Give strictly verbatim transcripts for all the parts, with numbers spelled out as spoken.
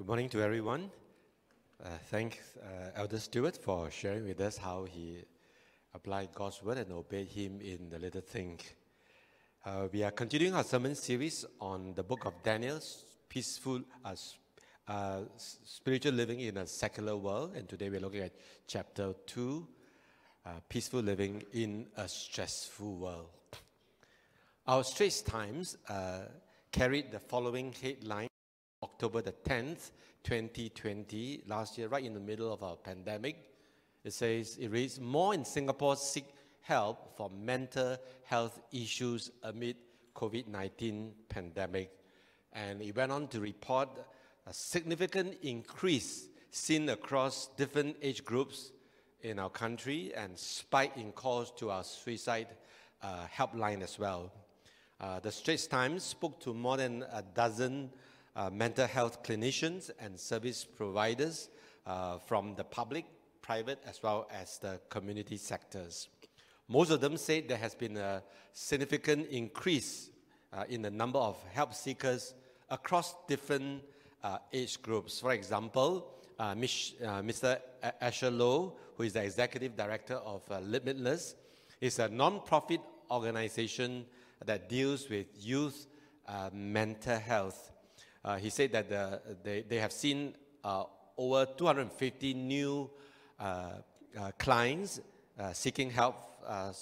Good morning to everyone. Uh, thanks, uh, Elder Stewart, for sharing with us how he applied God's word and obeyed Him in the little thing. Uh, we are continuing our sermon series on the book of Daniel, peaceful, uh, uh, spiritual living in a secular world. And today we're looking at chapter two, uh, peaceful living in a stressful world. Our Straits Times uh, carried the following headline. October the tenth, twenty twenty, last year, right in the middle of our pandemic. It says, it reads, more in Singapore seek help for mental health issues amid COVID nineteen pandemic. And it went on to report a significant increase seen across different age groups in our country and spike in calls to our suicide uh, helpline as well. Uh, the Straits Times spoke to more than a dozen Uh, mental health clinicians and service providers uh, from the public, private, as well as the community sectors. Most of them say there has been a significant increase uh, in the number of help seekers across different uh, age groups. For example, uh, Mister Asher Low, who is the executive director of uh, Limitless, is a non-profit organization that deals with youth uh, mental health. Uh, he said that the, they, they have seen uh, over two hundred fifty new uh, uh, clients uh, seeking help uh,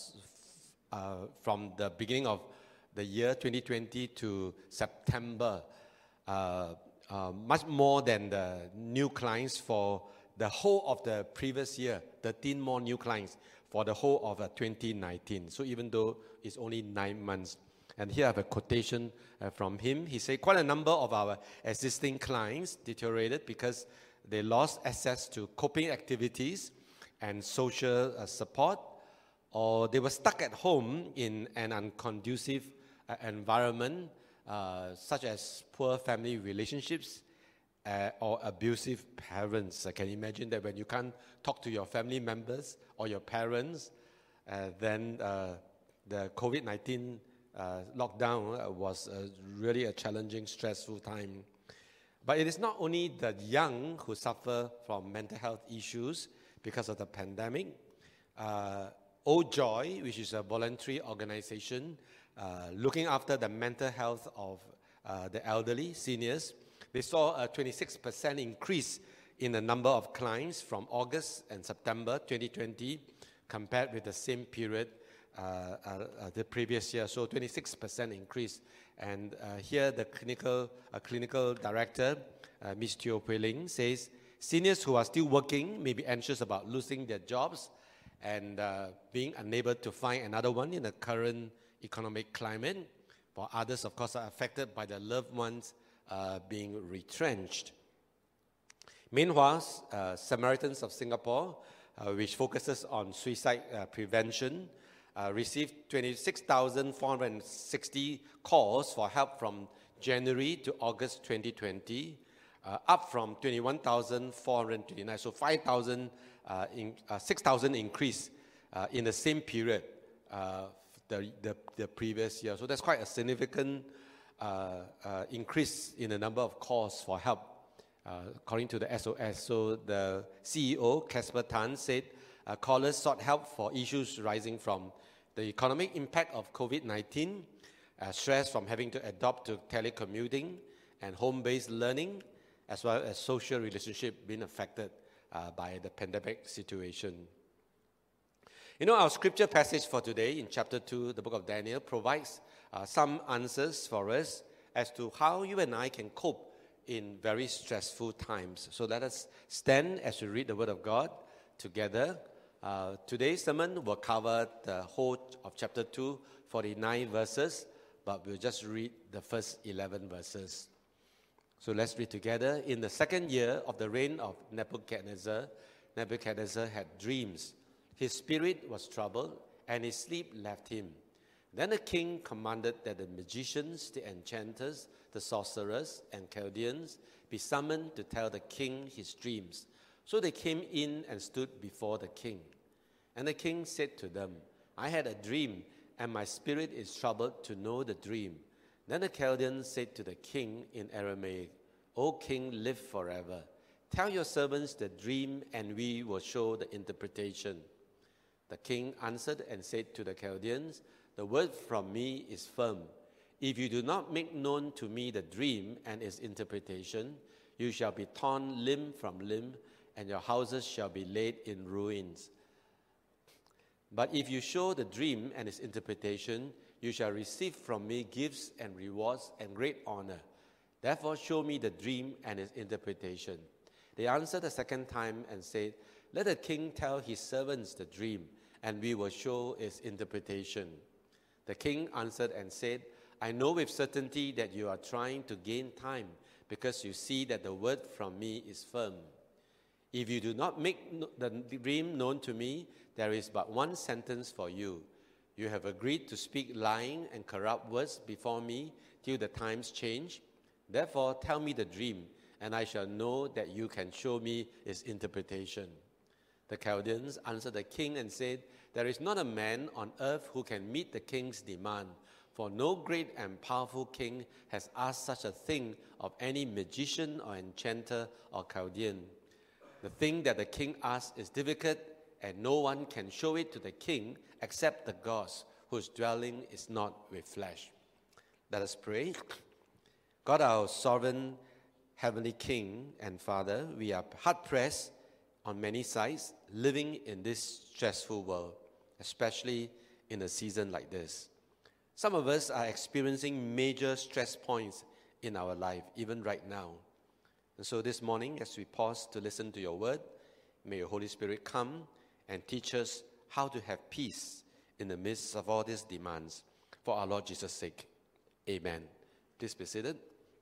uh, from the beginning of the year twenty twenty to September, uh, uh, much more than the new clients for the whole of the previous year, thirteen more new clients for the whole of uh, twenty nineteen. So even though it's only nine months. And here I have a quotation uh, from him. He said, quite a number of our existing clients deteriorated because they lost access to coping activities and social uh, support, or they were stuck at home in an unconducive uh, environment, uh, such as poor family relationships uh, or abusive parents. I can imagine that when you can't talk to your family members or your parents, uh, then uh, the COVID nineteen Uh, lockdown uh, was uh, really a challenging, stressful time. But it is not only the young who suffer from mental health issues because of the pandemic. Uh, Old Joy, which is a voluntary organization uh, looking after the mental health of uh, the elderly, seniors, they saw a twenty-six percent increase in the number of clients from August and September twenty twenty compared with the same period Uh, uh, uh, the previous year, so twenty-six percent increase. And uh, here the clinical uh, clinical director, uh, Miz Teo Pui Ling, says seniors who are still working may be anxious about losing their jobs and uh, being unable to find another one in the current economic climate. For others, of course, are affected by their loved ones uh, being retrenched. Meanwhile, uh, Samaritans of Singapore, uh, which focuses on suicide uh, prevention, Uh, received twenty-six thousand four hundred sixty calls for help from January to August twenty twenty, uh, up from twenty-one thousand four hundred twenty-nine. So five thousand, uh, in, uh, six thousand increase uh, in the same period, uh, the, the, the previous year. So that's quite a significant uh, uh, increase in the number of calls for help, uh, according to the S O S. So the C E O, Casper Tan, said uh, callers sought help for issues rising from the economic impact of COVID nineteen, uh, stress from having to adopt to telecommuting and home-based learning, as well as social relationship being affected uh, by the pandemic situation. You know, our scripture passage for today in chapter two, the book of Daniel, provides uh, some answers for us as to how you and I can cope in very stressful times. So let us stand as we read the word of God together. Uh, today's sermon will cover the whole of chapter two, forty-nine verses, but we'll just read the first eleven verses. So let's read together. In the second year of the reign of Nebuchadnezzar, Nebuchadnezzar had dreams. His spirit was troubled, and his sleep left him. Then the king commanded that the magicians, the enchanters, the sorcerers, and Chaldeans be summoned to tell the king his dreams. So they came in and stood before the king. And the king said to them, I had a dream, and my spirit is troubled to know the dream. Then the Chaldeans said to the king in Aramaic, O king, live forever. Tell your servants the dream, and we will show the interpretation. The king answered and said to the Chaldeans, the word from me is firm. If you do not make known to me the dream and its interpretation, you shall be torn limb from limb, and your houses shall be laid in ruins. But if you show the dream and its interpretation, you shall receive from me gifts and rewards and great honor. Therefore show me the dream and its interpretation. They answered a second time and said, let the king tell his servants the dream, and we will show its interpretation. The king answered and said, I know with certainty that you are trying to gain time, because you see that the word from me is firm. If you do not make the dream known to me, there is but one sentence for you. You have agreed to speak lying and corrupt words before me till the times change. Therefore tell me the dream, and I shall know that you can show me its interpretation. The Chaldeans answered the king and said, there is not a man on earth who can meet the king's demand, for no great and powerful king has asked such a thing of any magician or enchanter or Chaldean. The thing that the king asks is difficult, and no one can show it to the king except the gods, whose dwelling is not with flesh. Let us pray. God, our sovereign heavenly King and Father, we are hard-pressed on many sides, living in this stressful world, especially in a season like this. Some of us are experiencing major stress points in our life, even right now. And so this morning, as we pause to listen to your word, may your Holy Spirit come and teach us how to have peace in the midst of all these demands. For our Lord Jesus' sake. Amen. Please be seated.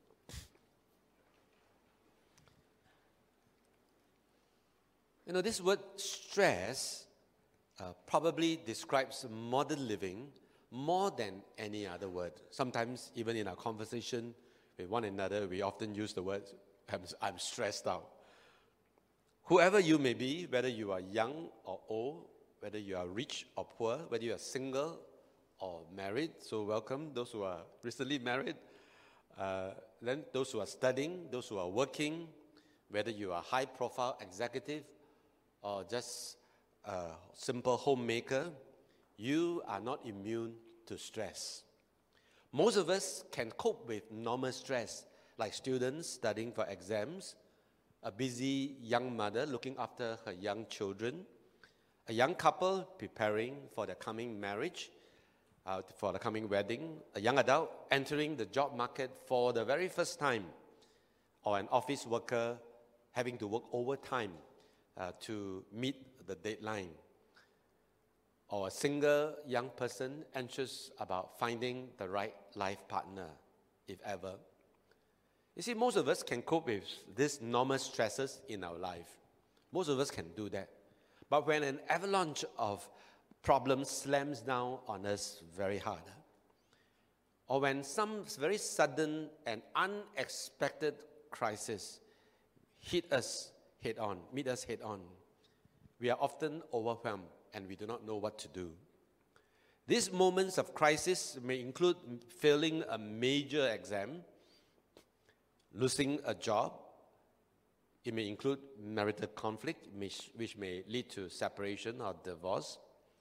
You know, this word stress uh, probably describes modern living more than any other word. Sometimes, even in our conversation with one another, we often use the word, I'm, I'm stressed out. Whoever you may be, whether you are young or old, whether you are rich or poor, whether you are single or married, so welcome those who are recently married, uh, then those who are studying, those who are working, whether you are high-profile executive or just a simple homemaker, you are not immune to stress. Most of us can cope with normal stress, like students studying for exams, a busy young mother looking after her young children, a young couple preparing for their coming marriage, uh, for the coming wedding, a young adult entering the job market for the very first time, or an office worker having to work overtime uh, to meet the deadline, or a single young person anxious about finding the right life partner, if ever. You see, most of us can cope with these normal stresses in our life. Most of us can do that. But when an avalanche of problems slams down on us very hard, or when some very sudden and unexpected crisis hit us head on, meet us head on, we are often overwhelmed and we do not know what to do. These moments of crisis may include failing a major exam, losing a job. It may include marital conflict, which may lead to separation or divorce,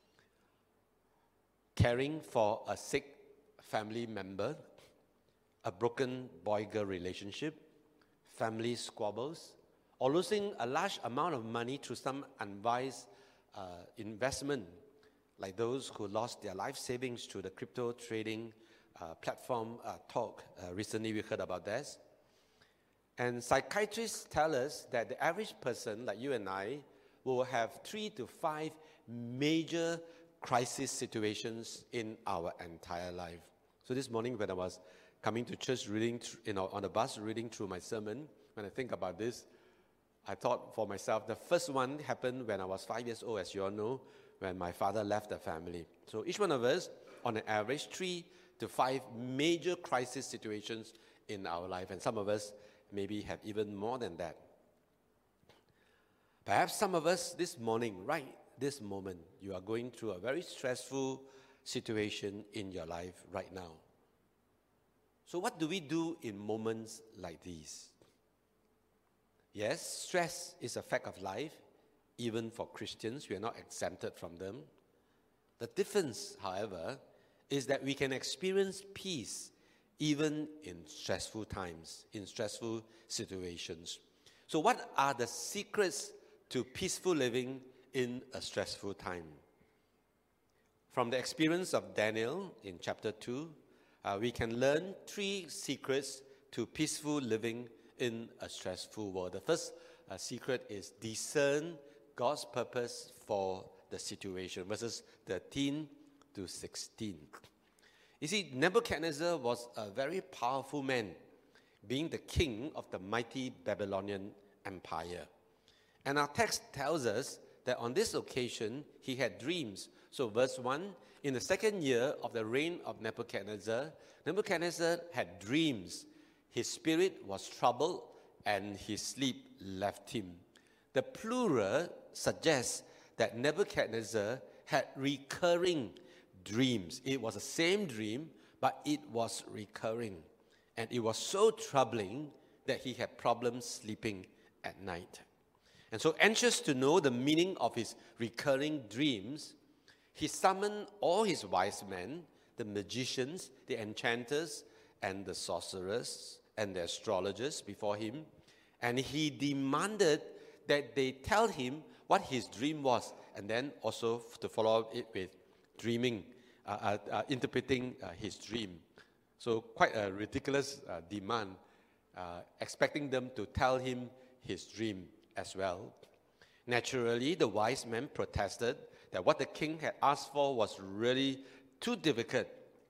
caring for a sick family member, a broken boy-girl relationship, family squabbles, or losing a large amount of money through some unwise uh, investment, like those who lost their life savings through the crypto trading uh, platform uh, talk. Uh, recently we heard about this. And psychiatrists tell us that the average person, like you and I, will have three to five major crisis situations in our entire life. So this morning when I was coming to church reading, you know, on the bus reading through my sermon, when I think about this, I thought for myself, the first one happened when I was five years old, as you all know, when my father left the family. So each one of us, on an average, three to five major crisis situations in our life. And some of us maybe have even more than that. Perhaps some of us this morning, right this moment, you are going through a very stressful situation in your life right now. So what do we do in moments like these? Yes, stress is a fact of life. Even for Christians, we are not exempted from them. The difference, however, is that we can experience peace even in stressful times, in stressful situations. So what are the secrets to peaceful living in a stressful time? From the experience of Daniel in chapter two, uh, we can learn three secrets to peaceful living in a stressful world. The first uh, secret is discern God's purpose for the situation, verses thirteen to sixteen. You see, Nebuchadnezzar was a very powerful man, being the king of the mighty Babylonian Empire. And our text tells us that on this occasion, he had dreams. So verse one, in the second year of the reign of Nebuchadnezzar, Nebuchadnezzar had dreams. His spirit was troubled and his sleep left him. The plural suggests that Nebuchadnezzar had recurring dreams. It was the same dream, but it was recurring. And it was so troubling that he had problems sleeping at night. And so, anxious to know the meaning of his recurring dreams, he summoned all his wise men, the magicians, the enchanters, and the sorcerers, and the astrologers before him. And he demanded that they tell him what his dream was, and then also to follow it with dreaming, uh, uh, uh, interpreting uh, his dream. So quite a ridiculous uh, demand, uh, expecting them to tell him his dream as well. Naturally, the wise men protested that what the king had asked for was really too difficult.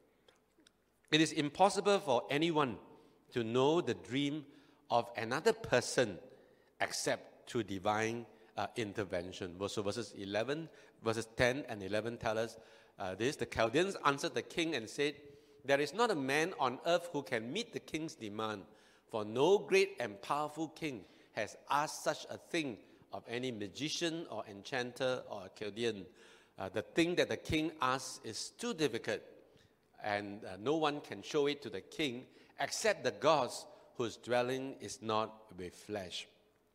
It is impossible for anyone to know the dream of another person except through divine uh, intervention. So verses eleven, verses ten and eleven tell us uh, this. The Chaldeans answered the king and said, "There is not a man on earth who can meet the king's demand, for no great and powerful king has asked such a thing of any magician or enchanter or Chaldean. Uh, the thing that the king asks is too difficult, and uh, no one can show it to the king except the gods whose dwelling is not with flesh."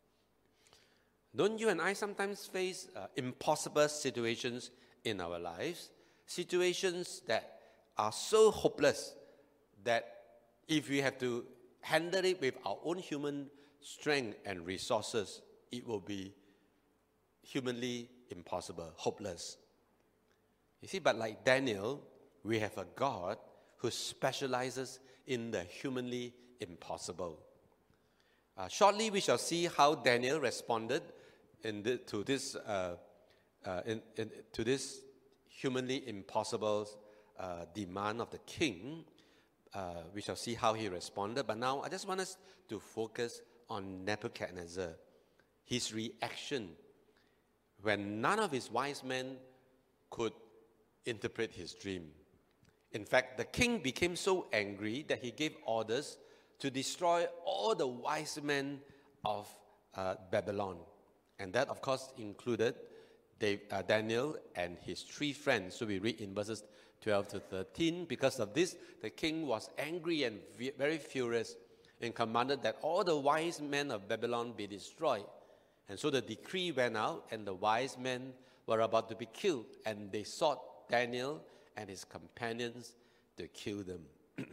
Don't you and I sometimes face uh, impossible situations in our lives? Situations that are so hopeless that if we have to handle it with our own human strength and resources, it will be humanly impossible, hopeless. You see, but like Daniel, we have a God who specializes in the humanly impossible. Uh, shortly, we shall see how Daniel responded in the, to this uh, uh, in, in, to this humanly impossible uh, demand of the king. Uh, we shall see how he responded. But now, I just want us to focus on Nebuchadnezzar, his reaction when none of his wise men could interpret his dream. In fact, the king became so angry that he gave orders to destroy all the wise men of uh, Babylon. And that, of course, included Dave, uh, Daniel and his three friends. So we read in verses twelve to thirteen. Because of this, the king was angry and very furious and commanded that all the wise men of Babylon be destroyed. And so the decree went out, and the wise men were about to be killed, and they sought Daniel and his companions to kill them.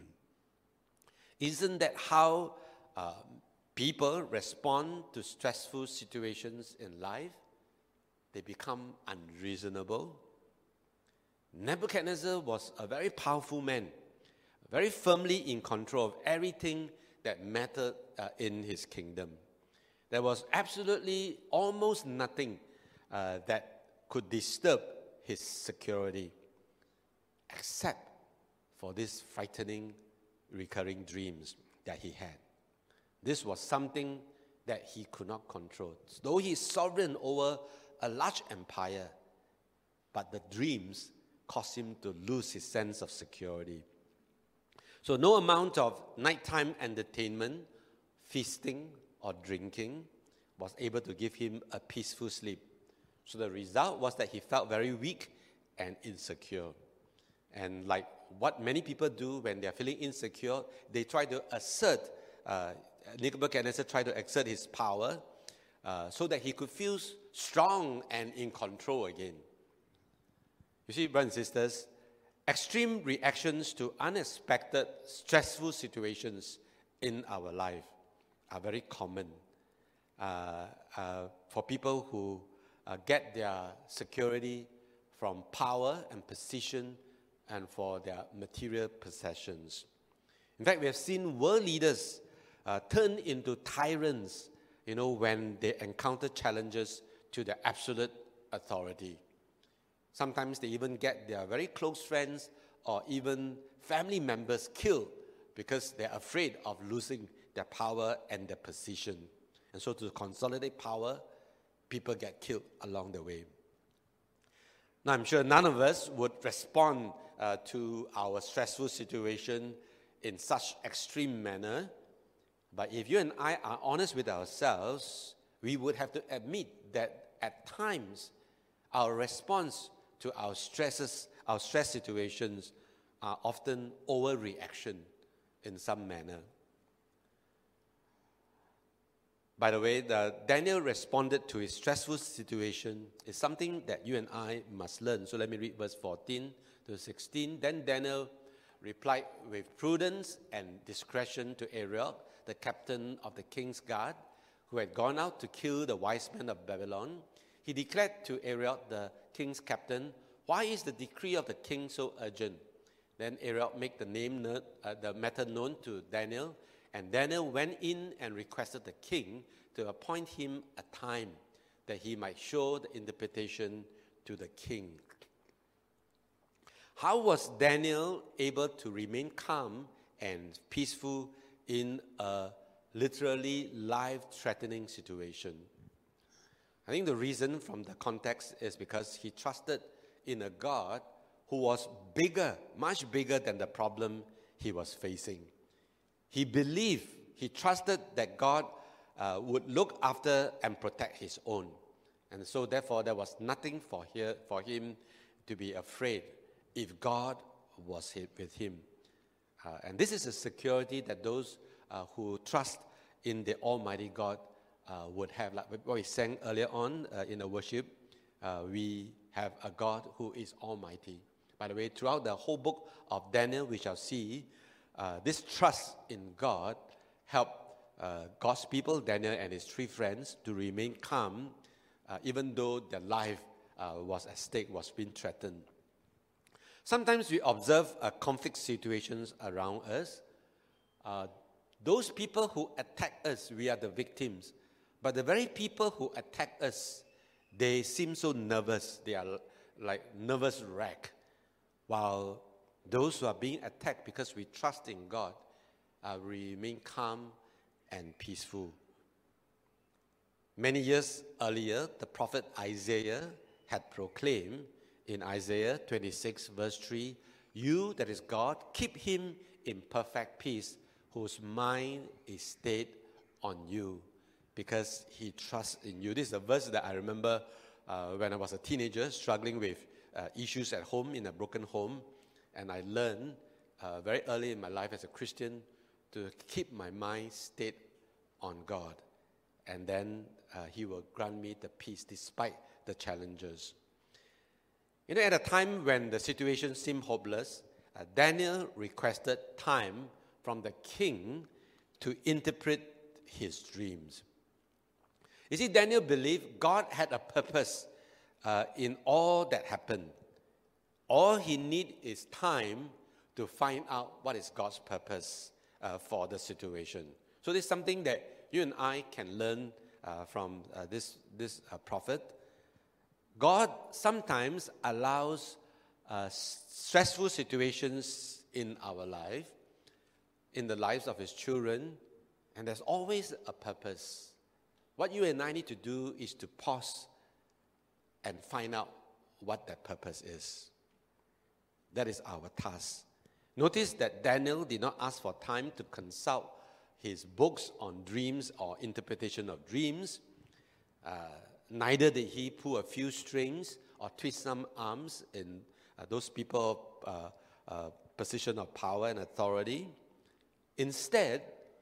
Isn't that how uh, people respond to stressful situations in life? They become unreasonable. Nebuchadnezzar was a very powerful man, very firmly in control of everything that mattered uh, in his kingdom. There was absolutely almost nothing uh, that could disturb his security, except for these frightening, recurring dreams that he had. This was something that he could not control. Though he is sovereign over a large empire, but the dreams caused him to lose his sense of security. So no amount of nighttime entertainment, feasting, or drinking was able to give him a peaceful sleep. So the result was that he felt very weak and insecure. And like what many people do when they are feeling insecure, they try to assert uh, Nebuchadnezzar tried to exert his power uh, so that he could feel strong and in control again. You see, brothers and sisters, extreme reactions to unexpected, stressful situations in our life are very common uh, uh, for people who uh, get their security from power and position and for their material possessions. In fact, we have seen world leaders uh, turn into tyrants, you know, when they encounter challenges to their absolute authority. Sometimes they even get their very close friends or even family members killed because they're afraid of losing their power and their position. And so to consolidate power, people get killed along the way. Now, I'm sure none of us would respond uh, to our stressful situation in such extreme manner. But if you and I are honest with ourselves, we would have to admit that at times our response to our stresses, our stress situations are often overreaction in some manner. By the way, the Daniel responded to his stressful situation is something that you and I must learn. So let me read verse fourteen to sixteen. Then Daniel replied with prudence and discretion to Arioch, the captain of the king's guard, who had gone out to kill the wise men of Babylon. He declared to Arioch, the king's captain, "Why is the decree of the king so urgent?" Then Arioch made the name, uh, the matter known to Daniel, and Daniel went in and requested the king to appoint him a time that he might show the interpretation to the king. How was Daniel able to remain calm and peaceful in a literally life-threatening situation? I think the reason from the context is because he trusted in a God who was bigger, much bigger than the problem he was facing. He believed, he trusted that God uh, would look after and protect his own. And so therefore there was nothing for, here, for him to be afraid if God was with him. Uh, and this is a security that those uh, who trust in the Almighty God uh, would have. Like what we sang earlier on uh, in the worship, uh, we have a God who is almighty. By the way, throughout the whole book of Daniel, we shall see uh, this trust in God helped uh, God's people, Daniel and his three friends, to remain calm, uh, even though their life uh, was at stake, was being threatened. Sometimes we observe uh, conflict situations around us. Uh, those people who attack us, we are the victims. But the very people who attack us, they seem so nervous. They are like nervous wreck. While those who are being attacked because we trust in God uh, remain calm and peaceful. Many years earlier, the prophet Isaiah had proclaimed in Isaiah twenty-six verse three, "You, that is God, keep him in perfect peace, whose mind is stayed on you, because he trusts in you." This is a verse that I remember uh, when I was a teenager, struggling with uh, issues at home, in a broken home. And I learned uh, very early in my life as a Christian to keep my mind stayed on God. And then uh, he will grant me the peace despite the challenges. You know, at a time when the situation seemed hopeless, uh, Daniel requested time from the king to interpret his dreams. You see, Daniel believed God had a purpose uh, in all that happened. All he needs is time to find out what is God's purpose uh, for the situation. So this is something that you and I can learn uh, from uh, this, this uh, prophet. God sometimes allows uh, stressful situations in our life, in the lives of his children, and there's always a purpose. What you and I need to do is to pause and find out what that purpose is. That is our task. Notice that Daniel did not ask for time to consult his books on dreams or interpretation of dreams. Uh, neither did he pull a few strings or twist some arms in uh, those people uh, uh, position of power and authority. Instead,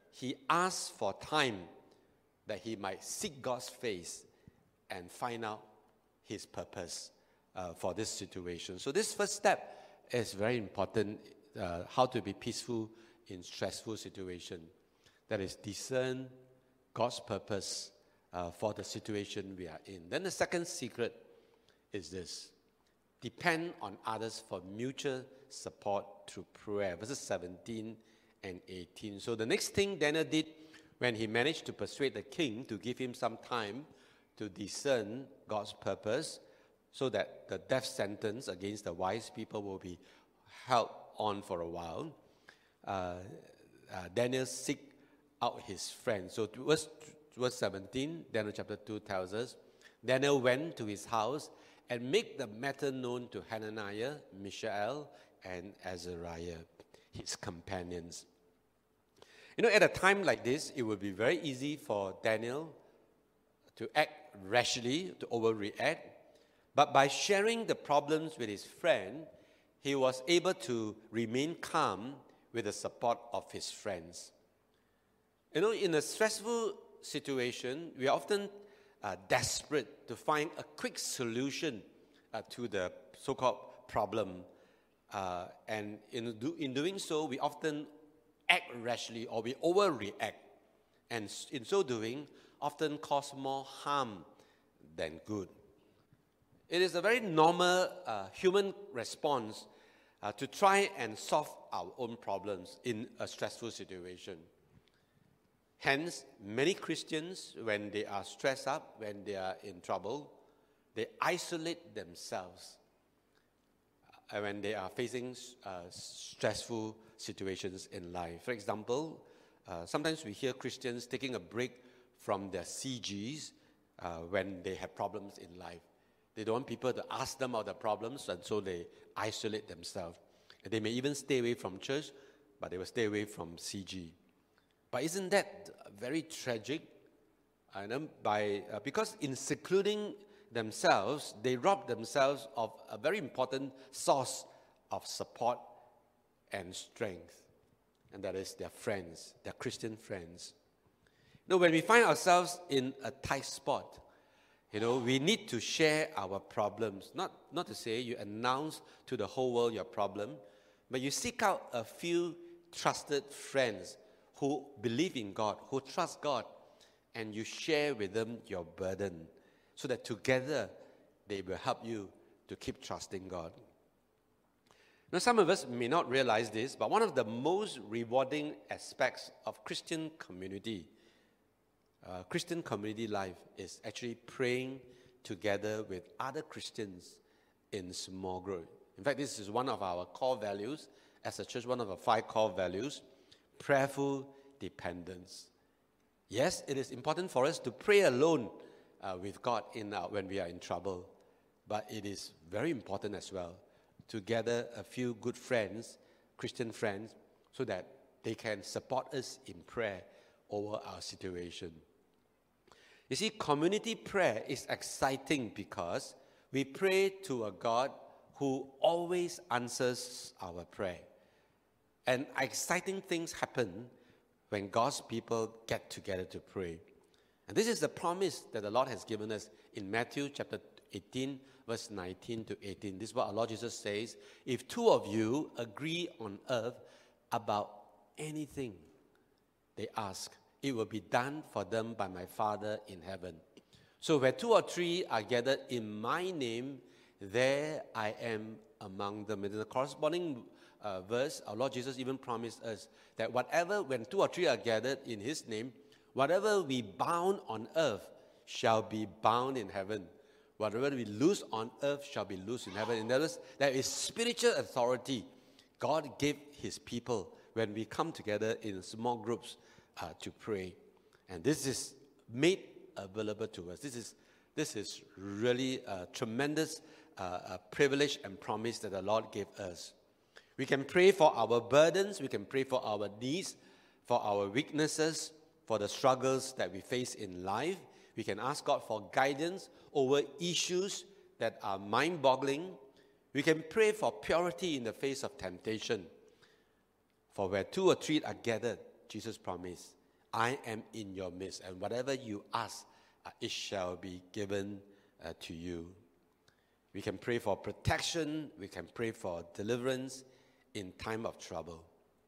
he asked for time that he might seek God's face and find out his purpose uh, for this situation. So this first step is very important, uh, how to be peaceful in stressful situation. That is, discern God's purpose uh, for the situation we are in. Then the second secret is this: depend on others for mutual support through prayer. Verses seventeen and eighteen. So the next thing Daniel did when he managed to persuade the king to give him some time to discern God's purpose so that the death sentence against the wise people will be held on for a while, uh, uh, Daniel seek out his friends. So verse, verse seventeen, Daniel chapter two tells us, Daniel went to his house and made the matter known to Hananiah, Mishael, and Azariah, his companions. You know, at a time like this, it would be very easy for Daniel to act rashly, to overreact. But by sharing the problems with his friend, he was able to remain calm with the support of his friends. You know, in a stressful situation, we are often uh, desperate to find a quick solution uh, to the so-called problem. Uh, and in, do, in doing so, we often act rashly or we overreact. And in so doing, often cause more harm than good. It is a very normal uh, human response uh, to try and solve our own problems in a stressful situation. Hence, many Christians, when they are stressed up, when they are in trouble, they isolate themselves uh, when they are facing uh, stressful situations in life. For example, uh, sometimes we hear Christians taking a break from their C Gs uh, when they have problems in life. They don't want people to ask them about their problems, and so they isolate themselves. And they may even stay away from church, but they will stay away from C G. But isn't that very tragic? And by uh, because in secluding themselves, they rob themselves of a very important source of support and strength, and that is their friends, their Christian friends. You know, when we find ourselves in a tight spot, you know, we need to share our problems. Not, not to say you announce to the whole world your problem, but you seek out a few trusted friends who believe in God, who trust God, and you share with them your burden so that together they will help you to keep trusting God. Now, some of us may not realize this, but one of the most rewarding aspects of Christian community, uh, Christian community life, is actually praying together with other Christians in small group. In fact, this is one of our core values as a church, one of our five core values, prayerful dependence. Yes, it is important for us to pray alone uh, with God in our, when we are in trouble, but it is very important as well to gather a few good friends, Christian friends, so that they can support us in prayer over our situation. You see, community prayer is exciting because we pray to a God who always answers our prayer. And exciting things happen when God's people get together to pray. And this is the promise that the Lord has given us in Matthew chapter eighteen, verse nineteen to eighteen. This is what our Lord Jesus says: if two of you agree on earth about anything they ask, it will be done for them by my Father in heaven. So where two or three are gathered in my name, there I am among them. In the corresponding uh, verse, our Lord Jesus even promised us that whatever, when two or three are gathered in His name, whatever we bound on earth shall be bound in heaven. Whatever we loose on earth shall be loosed in heaven. In other words, there is spiritual authority God gave His people when we come together in small groups uh, to pray. And this is made available to us. This is, this is really a tremendous uh, a privilege and promise that the Lord gave us. We can pray for our burdens. We can pray for our needs, for our weaknesses, for the struggles that we face in life. We can ask God for guidance over issues that are mind-boggling. We can pray for purity in the face of temptation. For where two or three are gathered, Jesus promised, I am in your midst, and whatever you ask, uh, it shall be given uh, to you. We can pray for protection, we can pray for deliverance in time of trouble.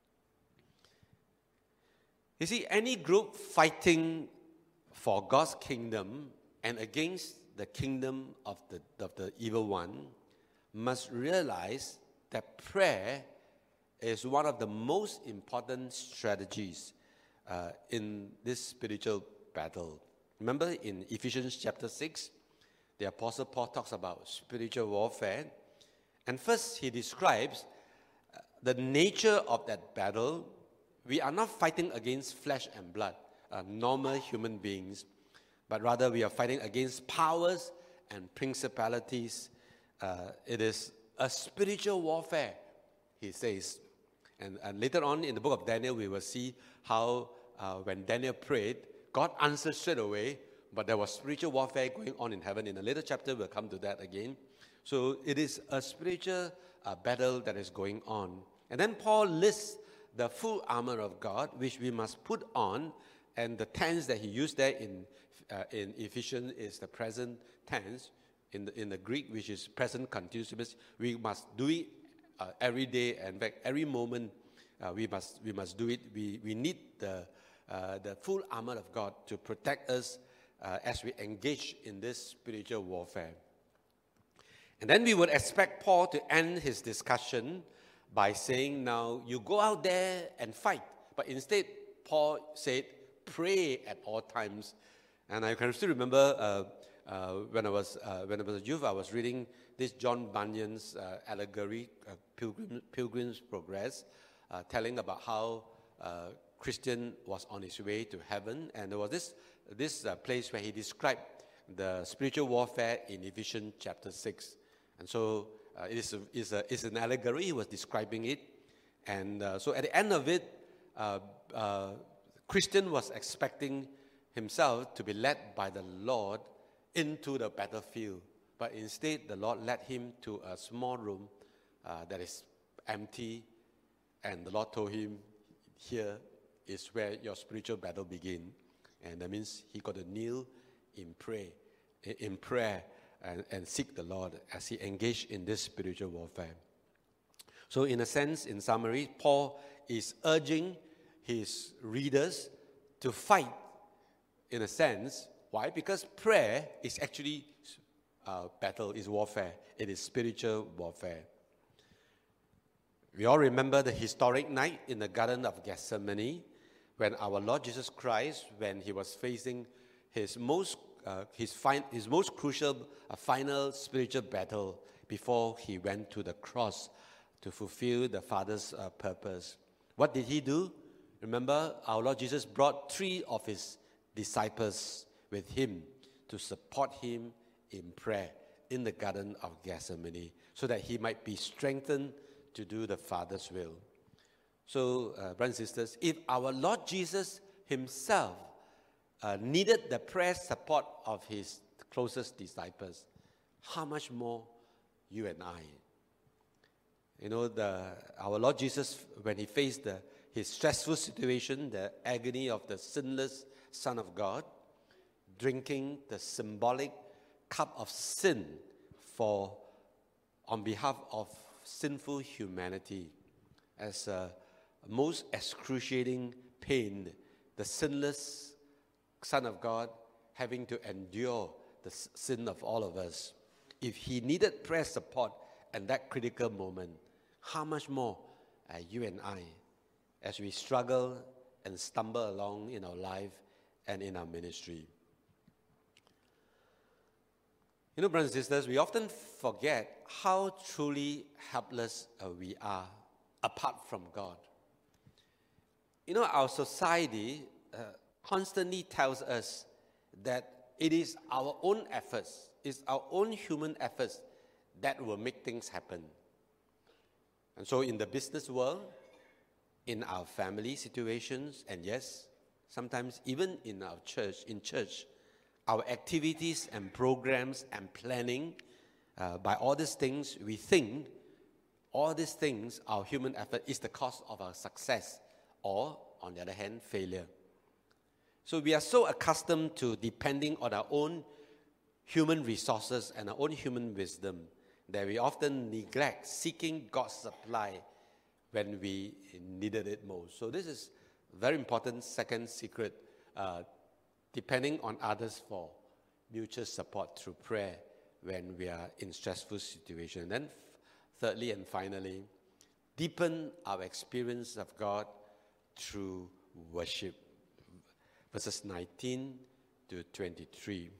You see, any group fighting for God's kingdom and against the kingdom of the, of the evil one must realize that prayer is one of the most important strategies uh, in this spiritual battle. Remember in Ephesians chapter six, the Apostle Paul talks about spiritual warfare. And first he describes uh, the nature of that battle. We are not fighting against flesh and blood, uh, normal human beings, but rather we are fighting against powers and principalities. Uh, it is a spiritual warfare, he says. And, and later on in the book of Daniel, we will see how uh, when Daniel prayed, God answered straight away, but there was spiritual warfare going on in heaven. In a later chapter, we'll come to that again. So it is a spiritual uh, battle that is going on. And then Paul lists the full armor of God, which we must put on, and the tense that he used there in uh, in Ephesians is the present tense. In the, in the Greek, which is present continuous, we must do it uh, every day, and in fact, every moment uh, we must we must do it. We we need the uh, the full armor of God to protect us uh, as we engage in this spiritual warfare. And then we would expect Paul to end his discussion by saying, now you go out there and fight. But instead, Paul said, pray at all times. And I can still remember uh, uh, when I was uh, when I was a youth, I was reading this John Bunyan's uh, allegory, uh, Pilgrim, Pilgrim's Progress, uh, telling about how uh, Christian was on his way to heaven. And there was this, this uh, place where he described the spiritual warfare in Ephesians chapter six. And so uh, it is a, is a, it's an allegory. He was describing it. And uh, so at the end of it, uh, uh, Christian was expecting himself to be led by the Lord into the battlefield. But instead, the Lord led him to a small room uh, that is empty. And the Lord told him, here is where your spiritual battle begins. And that means he got to kneel in prayer, in prayer and, and seek the Lord as he engaged in this spiritual warfare. So in a sense, in summary, Paul is urging his readers to fight, in a sense. Why? Because prayer is actually uh, battle, is warfare. It is spiritual warfare. We all remember the historic night in the Garden of Gethsemane when our Lord Jesus Christ, when he was facing his most, uh, his, fin- his most crucial uh, final spiritual battle before he went to the cross to fulfill the Father's uh, purpose. What did he do? Remember, our Lord Jesus brought three of his disciples with him to support him in prayer in the Garden of Gethsemane so that he might be strengthened to do the Father's will. So, uh, brothers and sisters, if our Lord Jesus himself uh, needed the prayer support of his closest disciples, how much more you and I? You know, the, our Lord Jesus, when he faced the, his stressful situation, the agony of the sinless Son of God, drinking the symbolic cup of sin for, on behalf of sinful humanity, as a most excruciating pain, the sinless Son of God having to endure the sin of all of us. If he needed prayer support at that critical moment, how much more uh, you and I, as we struggle and stumble along in our life and in our ministry. You know, brothers and sisters, we often forget how truly helpless uh, we are apart from God. You know, our society uh, constantly tells us that it is our own efforts, it's our own human efforts that will make things happen. And so in the business world, in our family situations, and yes, sometimes even in our church, in church, our activities and programs and planning, uh, by all these things, we think all these things, our human effort, is the cause of our success, or, on the other hand, failure. So we are so accustomed to depending on our own human resources and our own human wisdom that we often neglect seeking God's supply when we needed it most. So this is very important second secret, uh, depending on others for mutual support through prayer when we are in stressful situations. Then thirdly and finally, deepen our experience of God through worship. Verses nineteen to twenty-three.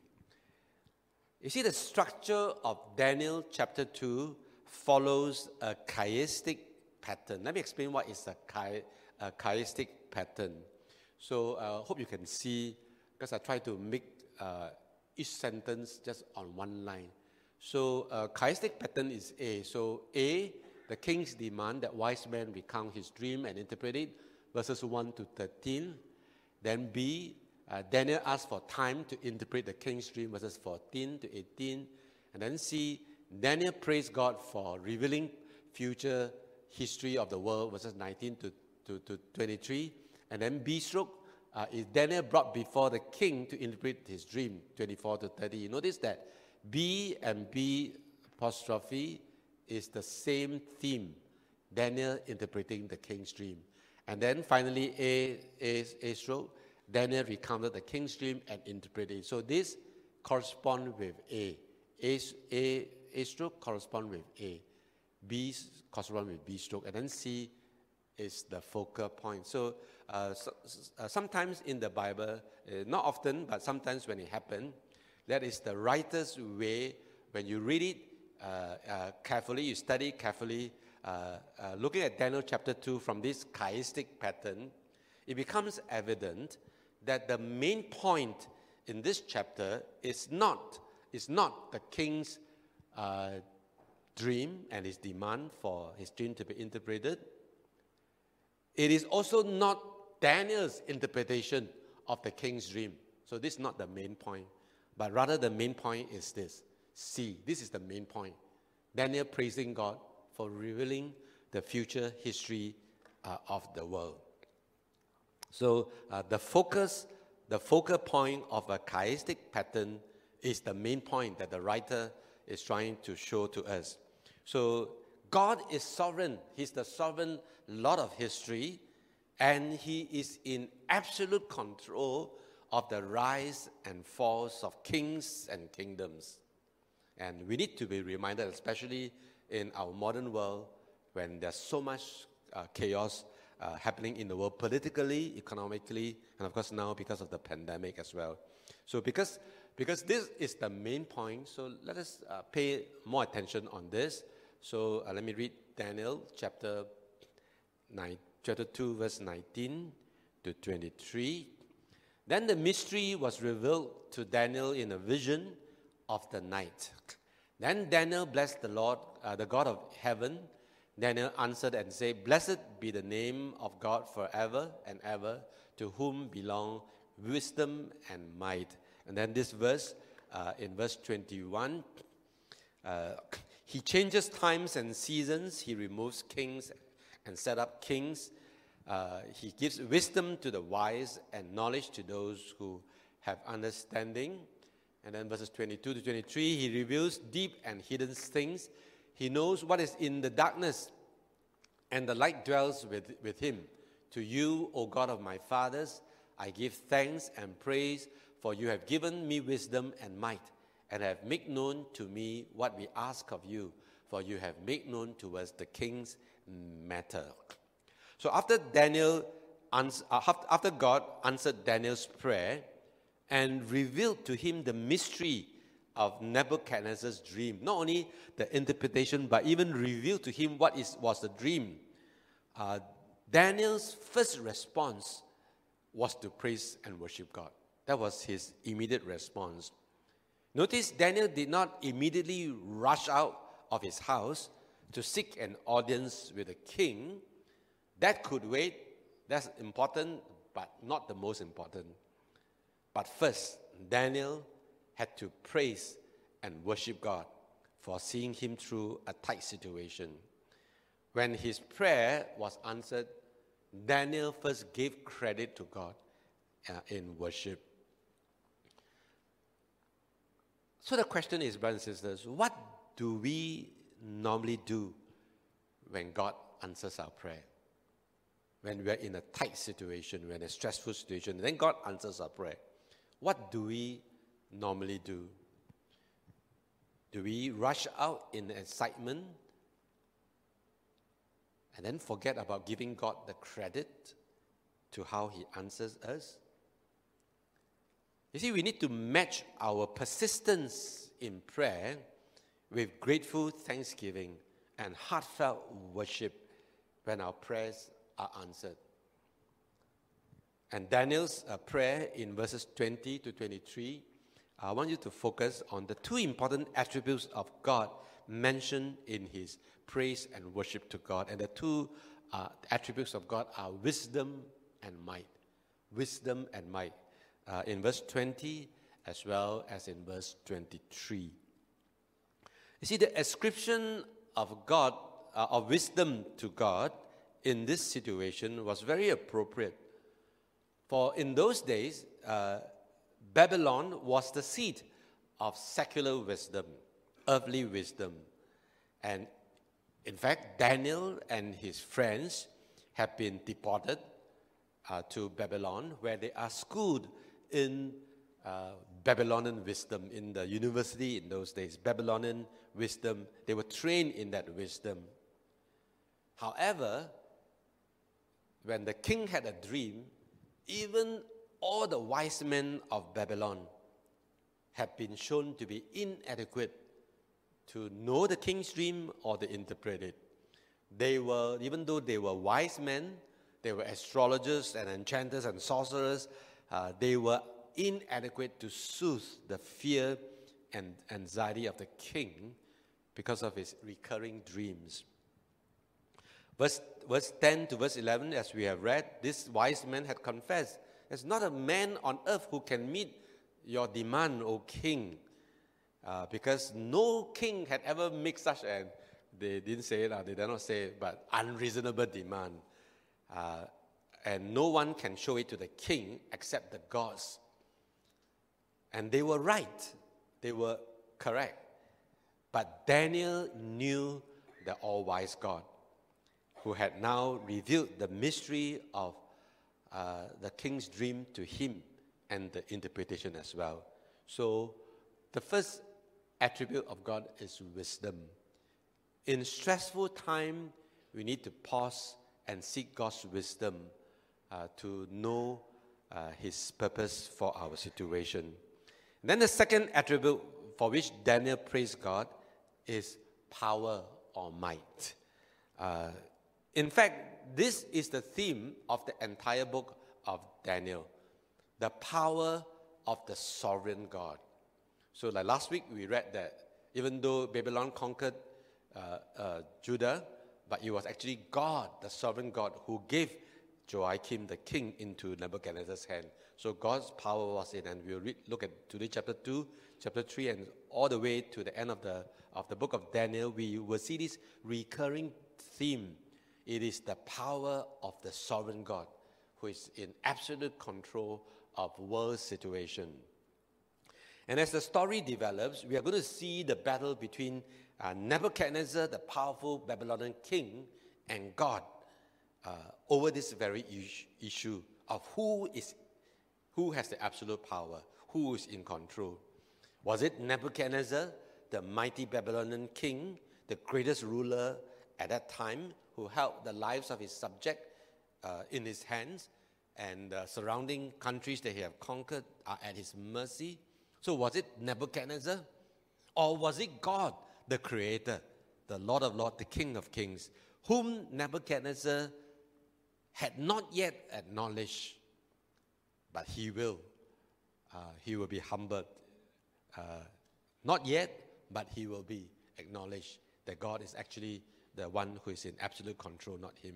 You see, the structure of Daniel chapter two follows a chiastic pattern. Let me explain what is a, chi- a chiastic pattern. So I uh, hope you can see, because I try to make uh, each sentence just on one line. So a chiastic pattern is A. So A, the king's demand that wise men recount his dream and interpret it, verses one to thirteen. Then B, uh, Daniel asked for time to interpret the king's dream, verses fourteen to eighteen. And then C, Daniel praised God for revealing future history of the world, verses nineteen to, to, to twenty-three. And then B stroke uh, is Daniel brought before the king to interpret his dream, twenty-four to thirty. You notice that B and B apostrophe is the same theme, Daniel interpreting the king's dream. And then finally, A, A, A stroke, Daniel recounted the king's dream and interpreted it. So this corresponds with A. A, A, A stroke corresponds with A. B corresponds with B stroke. And then C is the focal point. So, uh, so uh, sometimes in the Bible, uh, not often, but sometimes when it happens, that is the writer's way. When you read it uh, uh, carefully, you study carefully, uh, uh, looking at Daniel chapter two from this chiastic pattern, it becomes evident that the main point in this chapter is not, is not the king's uh, dream and his demand for his dream to be interpreted. It is also not Daniel's interpretation of the king's dream. So this is not the main point, but rather the main point is this. C, this is the main point. Daniel praising God for revealing the future history uh, of the world. So uh, the focus, the focal point of a chiastic pattern is the main point that the writer is trying to show to us. So God is sovereign. He's the sovereign Lord of history, and he is in absolute control of the rise and falls of kings and kingdoms. And we need to be reminded, especially in our modern world, when there's so much uh, chaos uh, happening in the world, politically, economically, and of course now because of the pandemic as well. So because, because this is the main point, so let us uh, pay more attention on this. So uh, let me read Daniel chapter nine, chapter two, verse nineteen to twenty-three. Then the mystery was revealed to Daniel in a vision of the night. Then Daniel blessed the Lord, uh, the God of heaven. Daniel answered and said, "Blessed be the name of God forever and ever, to whom belong wisdom and might." And then this verse, uh, in verse twenty-one, uh, he changes times and seasons. He removes kings and set up kings. Uh, he gives wisdom to the wise and knowledge to those who have understanding. And then verses twenty-two to twenty-three, he reveals deep and hidden things. He knows what is in the darkness, and the light dwells with, with him. To you, O God of my fathers, I give thanks and praise, for you have given me wisdom and might, and have made known to me what we ask of you, for you have made known to us the king's matter. So after Daniel, after God answered Daniel's prayer and revealed to him the mystery of Nebuchadnezzar's dream, not only the interpretation, but even revealed to him what is, was the dream, uh, Daniel's first response was to praise and worship God. That was his immediate response. Notice Daniel did not immediately rush out of his house to seek an audience with the king. That could wait. That's important, but not the most important. But first, Daniel had to praise and worship God for seeing him through a tight situation. When his prayer was answered, Daniel first gave credit to God uh, in worship. So the question is, brothers and sisters, what do we normally do when God answers our prayer? When we're in a tight situation, we're in a stressful situation, then God answers our prayer. What do we normally do? Do we rush out in excitement and then forget about giving God the credit to how He answers us? You see, we need to match our persistence in prayer with grateful thanksgiving and heartfelt worship when our prayers are answered. And Daniel's uh, prayer in verses twenty to twenty-three, I want you to focus on the two important attributes of God mentioned in his praise and worship to God. And the two uh, attributes of God are wisdom and might. Wisdom and might. Uh, in verse twenty as well as in verse twenty-three. You see, the ascription of God, uh, of wisdom to God in this situation was very appropriate. For in those days, uh, Babylon was the seat of secular wisdom, earthly wisdom. And in fact, Daniel and his friends have been deported uh, to Babylon, where they are schooled in uh, Babylonian wisdom, in the university in those days. Babylonian wisdom, they were trained in that wisdom. However, when the king had a dream, even all the wise men of Babylon have been shown to be inadequate to know the king's dream or to interpret it. They were, even though they were wise men, they were astrologers and enchanters and sorcerers, uh, they were inadequate to soothe the fear and anxiety of the king because of his recurring dreams. Verse, verse ten to verse eleven, as we have read, this wise man had confessed, "There's not a man on earth who can meet your demand, O king." Uh, because no king had ever made such an, they didn't say it, uh, they did not say it, but unreasonable demand. Uh, and no one can show it to the king except the gods. And they were right. They were correct. But Daniel knew the all-wise God, who had now revealed the mystery of uh, the king's dream to him and the interpretation as well. So the first attribute of God is wisdom. In stressful time, we need to pause and seek God's wisdom uh, to know uh, his purpose for our situation. Then the second attribute for which Daniel praised God is power or might. Uh, in fact, this is the theme of the entire book of Daniel, the power of the sovereign God. So like last week, we read that even though Babylon conquered uh, uh, Judah, but it was actually God, the sovereign God, who gave Joachim the king into Nebuchadnezzar's hand. So God's power was in, and we'll read, look at today chapter two, chapter three, and all the way to the end of the of the book of Daniel. We will see this recurring theme. It is the power of the sovereign God, who is in absolute control of world situation. And as the story develops, we are going to see the battle between uh, Nebuchadnezzar, the powerful Babylonian king, and God uh, over this very is- issue of who is who has the absolute power, who is in control. Was it Nebuchadnezzar, the mighty Babylonian king, the greatest ruler at that time, who held the lives of his subjects uh, in his hands, and uh, surrounding countries that he had conquered are at his mercy? So was it Nebuchadnezzar? Or was it God, the Creator, the Lord of Lords, the King of Kings, whom Nebuchadnezzar had not yet acknowledged, but he will. Uh, he will be humbled. Uh, not yet, but he will be acknowledged that God is actually the one who is in absolute control, not him.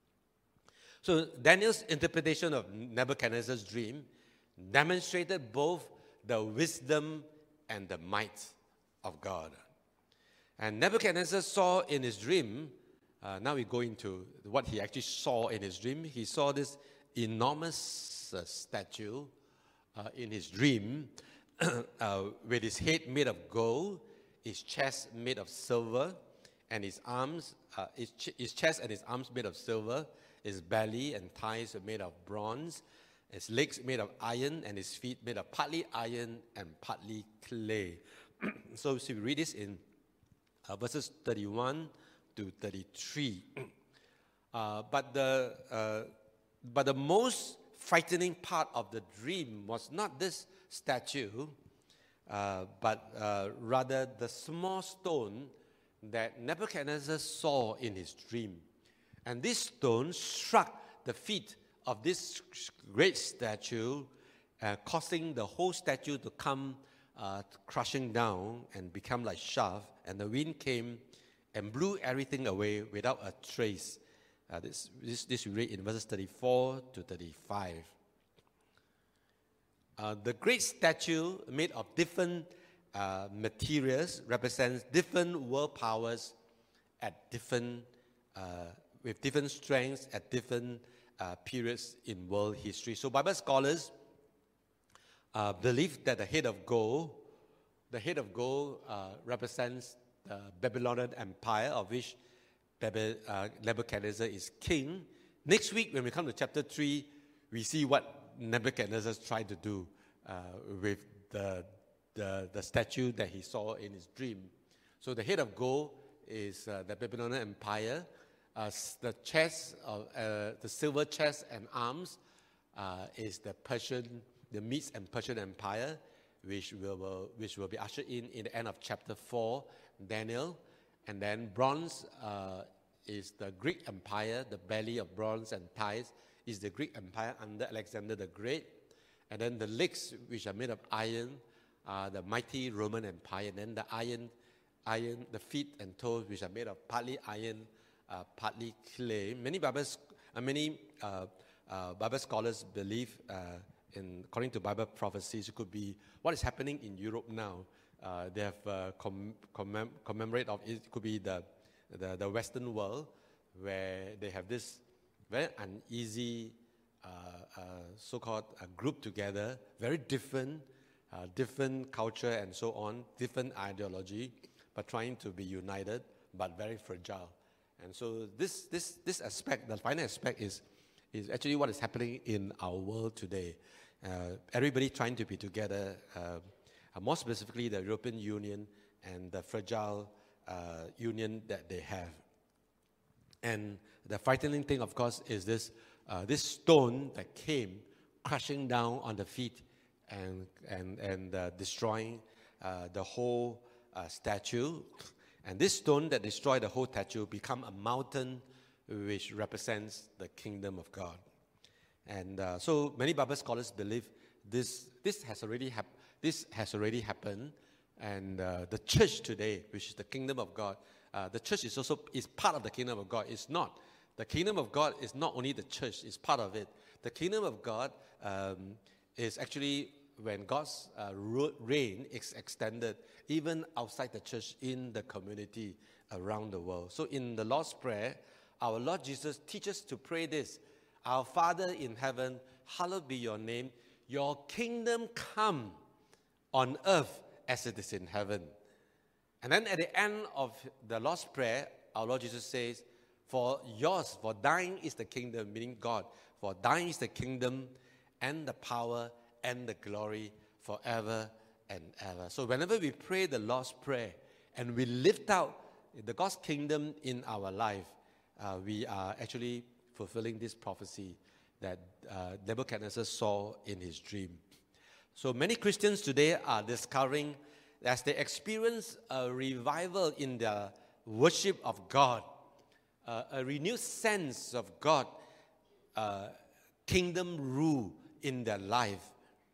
So Daniel's interpretation of Nebuchadnezzar's dream demonstrated both the wisdom and the might of God. And Nebuchadnezzar saw in his dream, uh, now we go into what he actually saw in his dream. He saw this enormous uh, statue uh, in his dream uh, with his head made of gold, his chest made of silver, and his arms, uh, his, ch his chest and his arms made of silver, his belly and thighs are made of bronze, his legs made of iron, and his feet made of partly iron and partly clay. So, so we read this in uh, verses thirty-one to thirty-three. Uh, but the uh, but the most frightening part of the dream was not this statue, uh, but uh, rather the small stone that Nebuchadnezzar saw in his dream. And this stone struck the feet of this great statue, uh, causing the whole statue to come uh, crushing down and become like chaff. And the wind came and blew everything away without a trace. Uh, this, this, this we read in verses thirty-four to thirty-five. Uh, the great statue made of different uh, materials represents different world powers at different, uh, with different strengths at different uh, periods in world history. So Bible scholars uh, believe that the head of gold, the head of gold uh, represents the Babylonian Empire, of which uh, Nebuchadnezzar is king. Next week, when we come to chapter three, we see what Nebuchadnezzar tried to do uh, with the, the, the statue that he saw in his dream. So the head of gold is uh, the Babylonian Empire. Uh, the chest, of, uh, the silver chest and arms uh, is the Persian, the Medes and Persian Empire, which will, will, which will be ushered in in the end of chapter four, Daniel. And then bronze uh, is the Greek Empire, the belly of bronze and thighs is the Greek Empire under Alexander the Great. And then the legs, which are made of iron, are the mighty Roman Empire. And then the iron, iron, the feet and toes, which are made of partly iron, uh, partly clay. Many Bible, uh, many uh, uh, Bible scholars believe, uh, in according to Bible prophecies, it could be what is happening in Europe now. Uh, they have uh, com commem commemorate of it. It could be the, the the Western world, where they have this very uneasy uh, uh, so-called uh, group together, very different, uh, different culture and so on, different ideology, but trying to be united, but very fragile. And so this this this aspect, the final aspect, is is actually what is happening in our world today. Uh, everybody trying to be together. Uh, Uh, more specifically, the European Union and the fragile uh, union that they have. And the frightening thing, of course, is this, uh, this stone that came crashing down on the feet and, and, and uh, destroying uh, the whole uh, statue. And this stone that destroyed the whole statue become a mountain which represents the kingdom of God. And uh, so many Bible scholars believe this, this has already happened. This has already happened, and uh, the church today, which is the kingdom of God, uh, the church is also is part of the kingdom of God. It's not. The kingdom of God is not only the church, it's part of it. The kingdom of God um, is actually when God's uh, reign is extended even outside the church in the community around the world. So in the Lord's Prayer, our Lord Jesus teaches to pray this: Our Father in heaven, hallowed be your name. Your kingdom come on earth as it is in heaven. And then at the end of the Lord's Prayer, our Lord Jesus says, for yours, for thine is the kingdom, meaning God, for thine is the kingdom and the power and the glory forever and ever. So whenever we pray the Lord's Prayer and we lift out the God's kingdom in our life, uh, we are actually fulfilling this prophecy that uh, Nebuchadnezzar saw in his dream. So many Christians today are discovering, as they experience a revival in their worship of God, uh, a renewed sense of God, uh, kingdom rule in their life,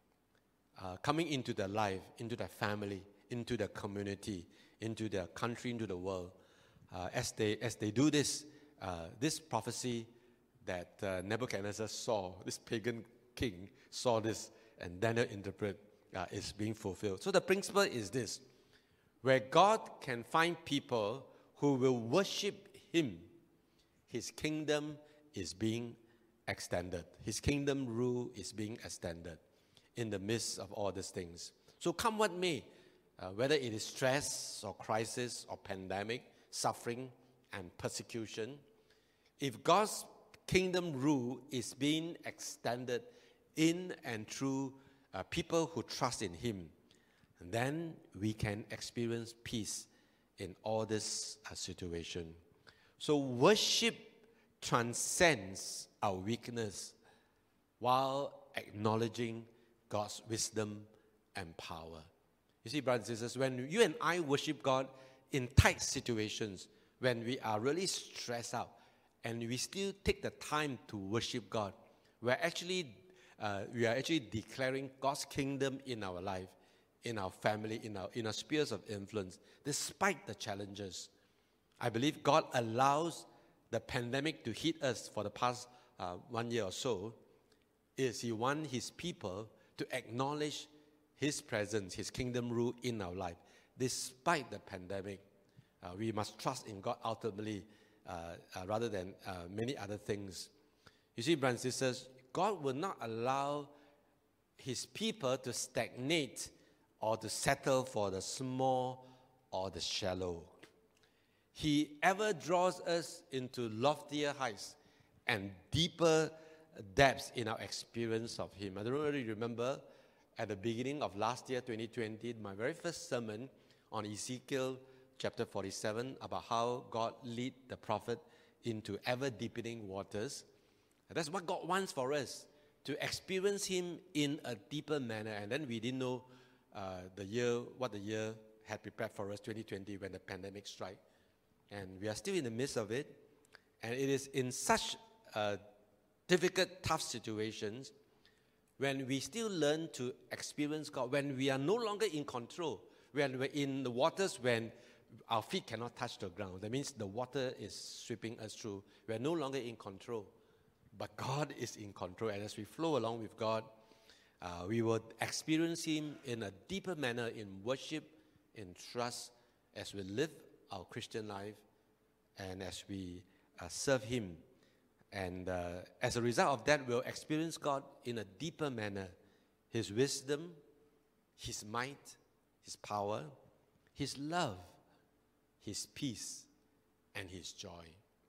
uh, coming into their life, into their family, into their community, into their country, into the world. Uh, as they as they do this, uh, this prophecy that uh, Nebuchadnezzar saw, this pagan king saw this, and Daniel interpret, uh, is being fulfilled. So the principle is this: where God can find people who will worship Him, His kingdom is being extended. His kingdom rule is being extended in the midst of all these things. So come what may, uh, whether it is stress or crisis or pandemic, suffering and persecution, if God's kingdom rule is being extended in and through uh, people who trust in Him, then we can experience peace in all this uh, situation. So worship transcends our weakness while acknowledging God's wisdom and power. You see, brothers and sisters, when you and I worship God in tight situations, when we are really stressed out, and we still take the time to worship God, we're actually, uh, we are actually declaring God's kingdom in our life, in our family, in our, in our spheres of influence, despite the challenges. I believe God allows the pandemic to hit us for the past uh, one year or so, is He wants His people to acknowledge His presence, His kingdom rule in our life. Despite the pandemic, uh, we must trust in God ultimately uh, uh, rather than uh, many other things. You see, brothers and sisters, God will not allow His people to stagnate or to settle for the small or the shallow. He ever draws us into loftier heights and deeper depths in our experience of Him. I don't really remember at the beginning of last year, twenty twenty, my very first sermon on Ezekiel chapter forty-seven about how God lead the prophet into ever deepening waters. And that's what God wants for us, to experience Him in a deeper manner. And then we didn't know uh, the year, what the year had prepared for us, twenty twenty, when the pandemic struck. And we are still in the midst of it. And it is in such uh, difficult, tough situations when we still learn to experience God, when we are no longer in control, when we're in the waters, when our feet cannot touch the ground. That means the water is sweeping us through. We're no longer in control. But God is in control. And as we flow along with God, uh, we will experience Him in a deeper manner in worship, in trust, as we live our Christian life, and as we uh, serve Him. And uh, as a result of that, we'll experience God in a deeper manner. His wisdom, His might, His power, His love, His peace, and His joy.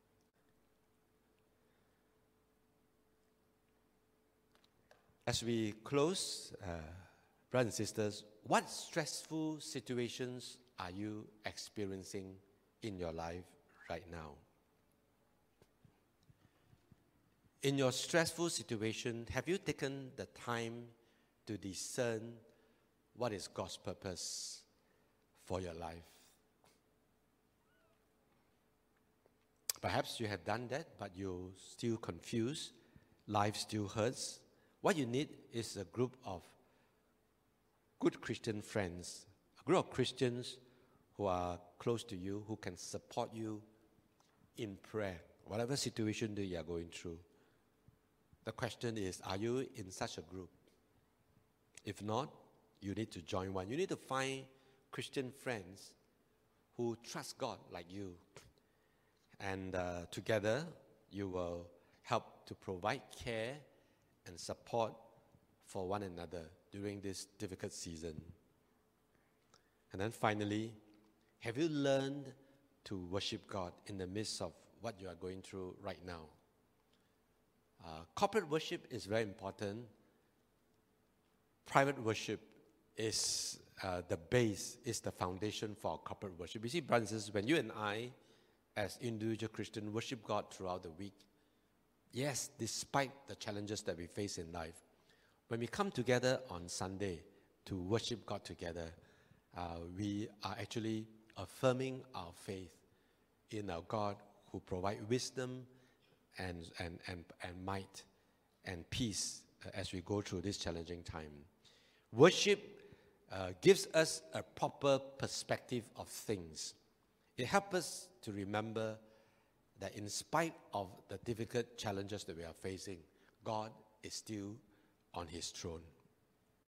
As we close, uh, brothers and sisters, what stressful situations are you experiencing in your life right now? In your stressful situation, have you taken the time to discern what is God's purpose for your life? Perhaps you have done that, but you're still confused. Life still hurts. What you need is a group of good Christian friends, a group of Christians who are close to you, who can support you in prayer, whatever situation that you are going through. The question is, are you in such a group? If not, you need to join one. You need to find Christian friends who trust God like you. And uh, together, you will help to provide care and support for one another during this difficult season. And then finally, have you learned to worship God in the midst of what you are going through right now? Uh, corporate worship is very important. Private worship is uh, the base, is the foundation for corporate worship. You see, brothers and sisters, when you and I, as individual Christians, worship God throughout the week, yes, despite the challenges that we face in life, when we come together on Sunday to worship God together, uh, we are actually affirming our faith in our God who provides wisdom and, and, and, and might and peace uh, as we go through this challenging time. Worship uh, gives us a proper perspective of things. It helps us to remember that in spite of the difficult challenges that we are facing, God is still on His throne.